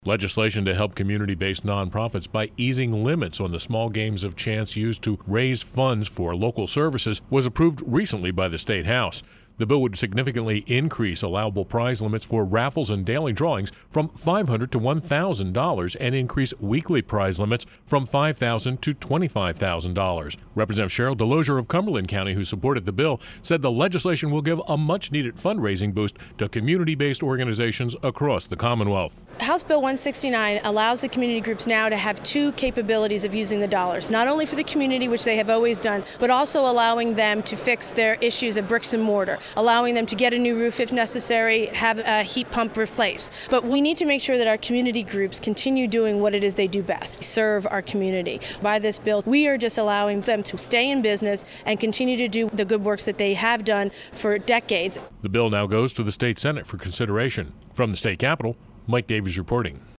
Legislation to help community-based nonprofits by easing limits on the small games of chance used to raise funds for local services was approved recently by the State House. The bill would significantly increase allowable prize limits for raffles and daily drawings from $500 to $1,000 and increase weekly prize limits from $5,000 to $25,000. Representative Cheryl Delosier of Cumberland County, who supported the bill, said the legislation will give a much-needed fundraising boost to community-based organizations across the Commonwealth. House Bill 169 allows the community groups now to have two capabilities of using the dollars, not only for the community, which they have always done, but also allowing them to fix their issues of bricks and mortar, allowing them to get a new roof if necessary, have a heat pump replaced. But we need to make sure that our community groups continue doing what it is they do best, serve our community. By this bill, we are just allowing them to stay in business and continue to do the good works that they have done for decades. The bill now goes to the state Senate for consideration. From the state capitol, Mike Davies reporting.